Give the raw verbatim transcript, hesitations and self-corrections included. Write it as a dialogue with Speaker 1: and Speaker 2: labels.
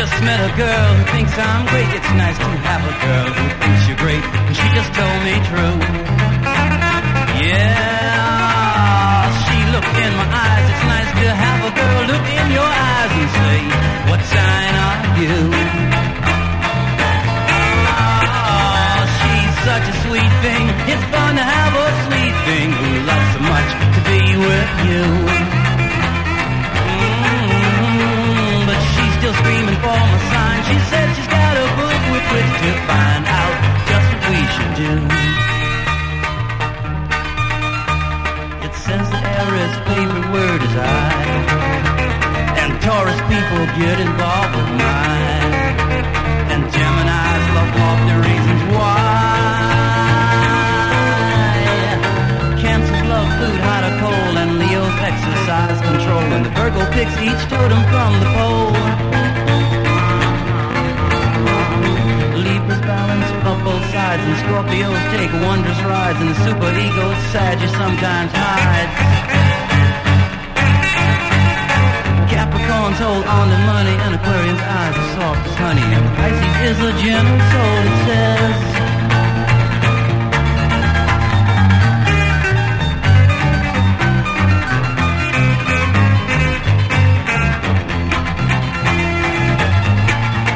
Speaker 1: just met a girl who thinks I'm great. It's nice to have a girl who thinks you're great, and she just told me true. Yeah, she looked in my eyes. It's nice to have a girl look in your eyes and say, what sign are you? Oh, she's such a sweet thing. It's fun to have a sweet thing who loves so much to be with you. Mm-hmm, but she's still screaming for my sign. She said she's got a book with which to find out just what we should do. It says that Aries' favorite word is I, and Taurus people get involved with mine, and Gemini's love off the reasons why. Cancer's love food, hot or cold, and Leo's exercise control, and the Virgo picks each totem from the pole. Libras balance up both sides, and Scorpios take wondrous rides, and the superego's sad you sometimes hide. Capricorn's hold on to money, and Aquarian's eyes are soft as honey, and Pisces is a gentle soul, it says.